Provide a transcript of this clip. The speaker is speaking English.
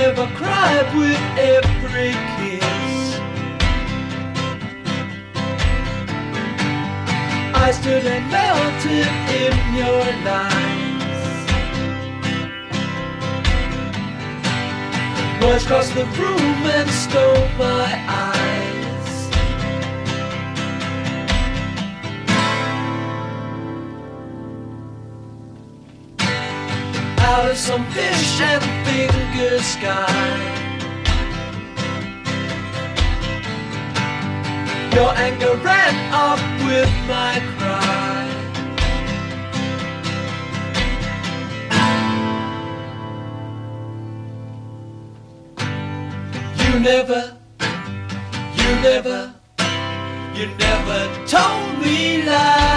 never cried with every kiss. I stood and melted in your lies. Words crossed the room and stole my eyes. Out of some fish and finger sky, your anger ran up with my cry. You never told me lies.